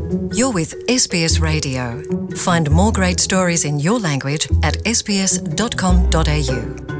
You're with SBS Radio. Find more great stories in your language at sbs.com.au.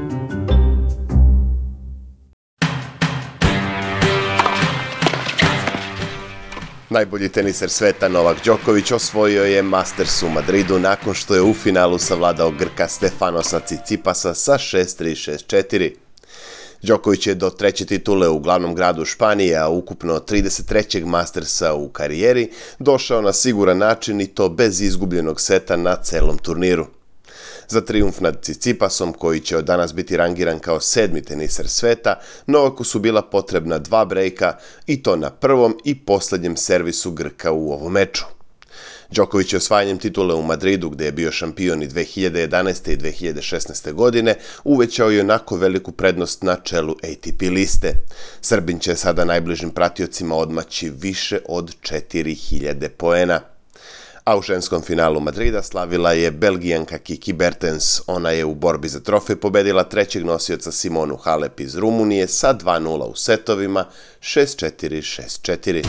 Najbolji teniser sveta Novak Đoković osvojio je Masters u Madridu nakon što je u finalu savladao Grka Stefanosa Tsitsipasa sa 6-3, 6-4. Đoković je do treće titule u glavnom gradu Španije, a ukupno 33. Mastersa u karijeri, došao na siguran način i to bez izgubljenog seta na celom turniru. Za trijumf nad Tsitsipasom, koji će od danas biti rangiran kao 7. teniser sveta, Novaku su bila potrebna 2 brejka i to na prvom i posljednjem servisu Grka u ovom meču. Đoković je osvajanjem titule u Madridu, gdje je bio šampion i 2011. i 2016. godine, uvećao i onako veliku prednost na čelu ATP liste. Srbin će sada najbližim pratiocima odmaći više od 4000 poena. A u ženskom finalu Madrida slavila je Belgijanka Kiki Bertens. Ona je u borbi za trofej pobedila trećeg nosioca Simonu Halep iz Rumunije sa 2-0 u setovima, 6-4, 6-4.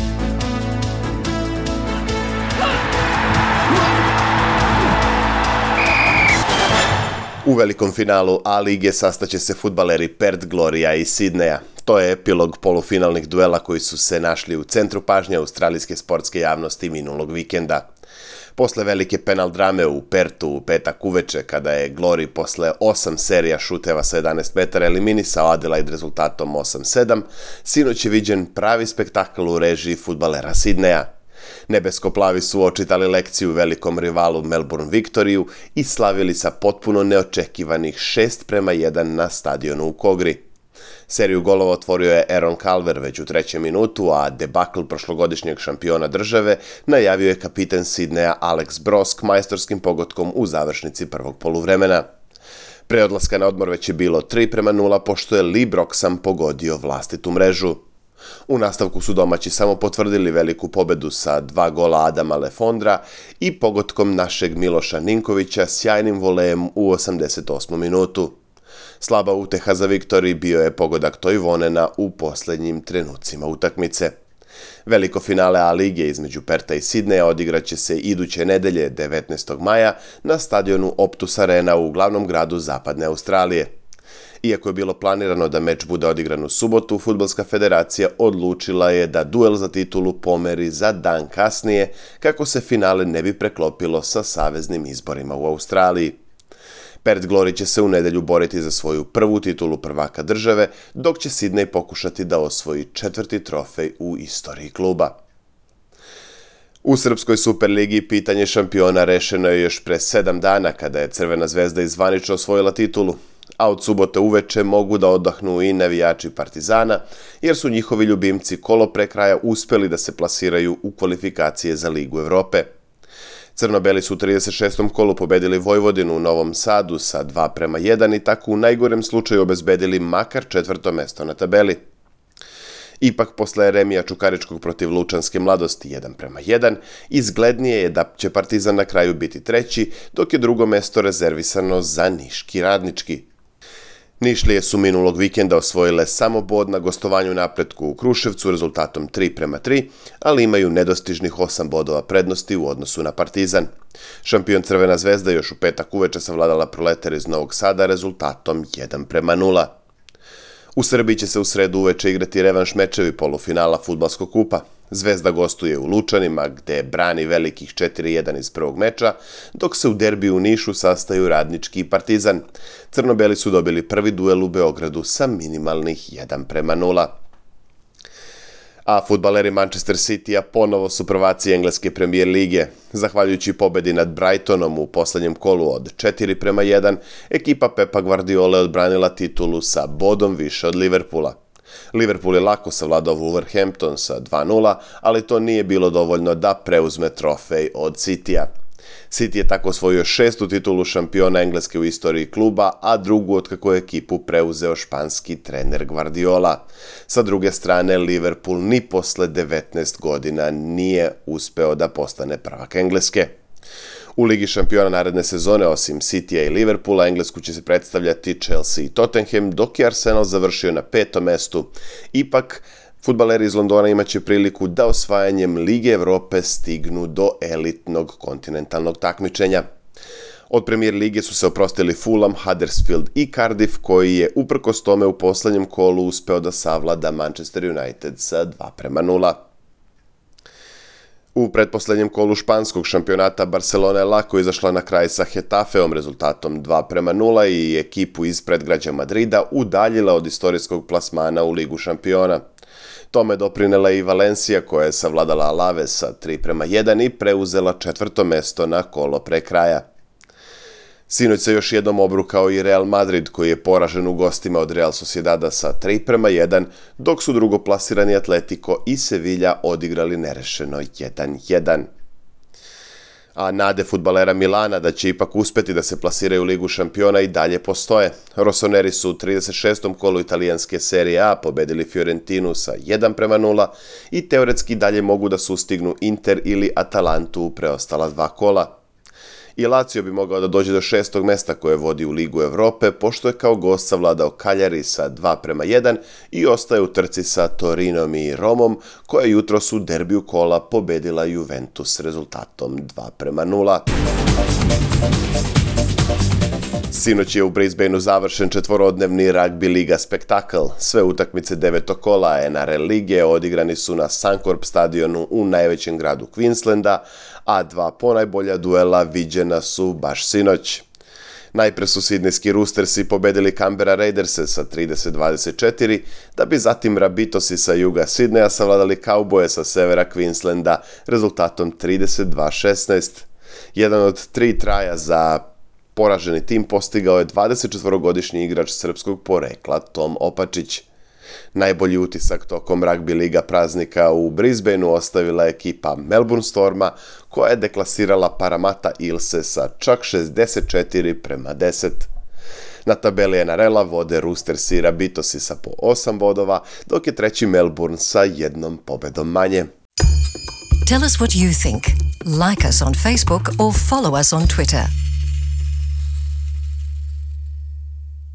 U velikom finalu A lige sastaće se fudbaleri Perth Gloria iz Sidneja. To je epilog polufinalnih duela koji su se našli u centru pažnje australijske sportske javnosti minulog vikenda. Posle velike penal drame u Perthu u petak uveče, kada je Glory posle 8 serija šuteva sa 11 metara eliminisao Adelaide rezultatom 8-7, sinoć je viđen pravi spektakl u režiji fudbalera Sidneja. Nebesko-plavi su očitali lekciju velikom rivalu Melbourne Victoriju i slavili sa potpuno neočekivanih 6-1 na stadionu u Kogri. Seriju golova otvorio je Aaron Calver već u 3. minutu, a debakl prošlogodišnjeg šampiona države najavio je kapiten Sidneja Alex Brosk majstorskim pogotkom u završnici prvog poluvremena. Pre odlaska na odmor već je bilo 3-0 pošto je Lee Broxham pogodio vlastitu mrežu. U nastavku su domaći samo potvrdili veliku pobedu sa 2 gola Adama Lefondra i pogotkom našeg Miloša Ninkovića sjajnim volejem u 88. minutu. Slaba uteha za Viktoriji bio je pogodak Toivonena u posljednjim trenucima utakmice. Veliko finale A lige između Pertha i Sidneja odigraće se iduće nedelje 19. maja na stadionu Optus Arena u glavnom gradu Zapadne Australije. Iako je bilo planirano da meč bude odigran u subotu, Fudbalska federacija odlučila je da duel za titulu pomeri za dan kasnije, kako se finale ne bi preklopilo sa saveznim izborima u Australiji. Perth Glory će se u nedjelju boriti za svoju prvu titulu prvaka države, dok će Sidney pokušati da osvoji 4. trofej u istoriji kluba. U Srpskoj Superligi pitanje šampiona rešeno je još pre 7 dana, kada je Crvena zvezda izvanično osvojila titulu, a od subote uveče mogu da odahnu i navijači Partizana, jer su njihovi ljubimci kolo pre kraja uspeli da se plasiraju u kvalifikacije za Ligu Evrope. Crno-beli su u 36. kolu pobedili Vojvodinu u Novom Sadu sa 2-1 i tako u najgorem slučaju obezbedili makar 4. mesto na tabeli. Ipak, posle remija Čukaričkog protiv Lučanske mladosti 1-1, izglednije je da će Partizan na kraju biti 3, dok je drugo mesto rezervisano za Niški Radnički. Nišlije su minulog vikenda osvojile samo bod na gostovanju napretku u Kruševcu rezultatom 3-3, ali imaju nedostižnih 8 bodova prednosti u odnosu na Partizan. Šampion Crvena zvezda još u petak uveče savladala Proletar iz Novog Sada rezultatom 1-0. U Srbiji će se u sredu uveče igrati revanš mečevi polufinala Fudbalskog kupa. Zvezda gostuje u Lučanima, gde brani velikih 4-1 iz prvog meča, dok se u derbiju u Nišu sastaju Radnički i Partizan. Crno-beli su dobili prvi duel u Beogradu sa minimalnih 1-0. A fudbaleri Manchester Citya ponovo su prvaci engleske Premier lige. Zahvaljujući pobedi nad Brightonom u posljednjem kolu od 4-1, ekipa Pepa Guardiole odbranila titulu sa bodom više od Liverpoola. Liverpool je lako savladao Wolverhampton sa 2-0, ali to nije bilo dovoljno da preuzme trofej od Cityja. City je tako osvojio 6. titulu šampiona Engleske u istoriji kluba, a drugu otkako je ekipu preuzeo španski trener Guardiola. Sa druge strane, Liverpool ni posle 19 godina nije uspeo da postane prvak Engleske. U Ligi šampiona naredne sezone, osim Cityja i Liverpoola, Englesku će se predstavljati Chelsea i Tottenham, dok je Arsenal završio na 5. mestu. Ipak, Fudbaleri iz Londona imaće priliku da osvajanjem Lige Evrope stignu do elitnog kontinentalnog takmičenja. Od Premier lige su se oprostili Fulham, Huddersfield i Cardiff, koji je uprkos tome u posljednjem kolu uspeo da savlada Manchester United sa 2:0. U pretposlednjem kolu španskog šampionata Barcelona je lako izašla na kraj sa Getafeom rezultatom 2:0 i ekipu iz predgrađa Madrida udaljila od istorijskog plasmana u Ligu šampiona. Tome doprinela i Valencia, koja je savladala Alaves sa 3:1 i preuzela 4. mesto na kolo pre kraja. Sinoć se još jednom obrukao i Real Madrid, koji je poražen u gostima od Real Sociedada sa 3:1, dok su drugoplasirani Atletico i Sevilla odigrali nerešeno 1:1. A nade fudbalera Milana da će ipak uspeti da se plasiraju u Ligu šampiona i dalje postoje. Rossoneri su u 36. kolu italijanske Serie A pobedili Fiorentinu sa 1:0 i teoretski dalje mogu da sustignu Inter ili Atalantu u preostala 2 kola. I Lazio bi mogao da dođe do 6. mesta koje vodi u Ligu Evrope, pošto je kao gost savladao Cagliari sa 2:1 i ostaje u trci sa Torinom i Romom, koja jutros u derbiju kola pobedila Juventus rezultatom 2:0. Sinoć je u Brisbaneu završen 4-dnevni ragbi liga spektakl. Sve utakmice 9. kola NRL lige odigrani su na Suncorp stadionu u najvećem gradu Queenslanda, a 2 ponajbolja duela viđena su baš sinoć. Najpre su Sidnejski Roostersi pobedili Canberra Raiderse sa 30-24, da bi zatim Rabitosi sa juga Sidneja savladali Cowboye sa severa Queenslanda rezultatom 32-16. Jedan od 3 traja za poraženi tim postigao je 24-godišnji igrač srpskog porekla Tom Opačić. Najbolji utisak tokom ragbi liga praznika u Brisbaneu ostavila je ekipa Melbourne Storma, koja je deklasirala Parramatta Eelse sa čak 64:10. Na tabeli NRL-a vode Roostersi i Rabitosi sa po 8 bodova, dok je treći Melbourne sa 1 pobedom manje. Tell us what you think. Like us on Facebook or follow us on Twitter.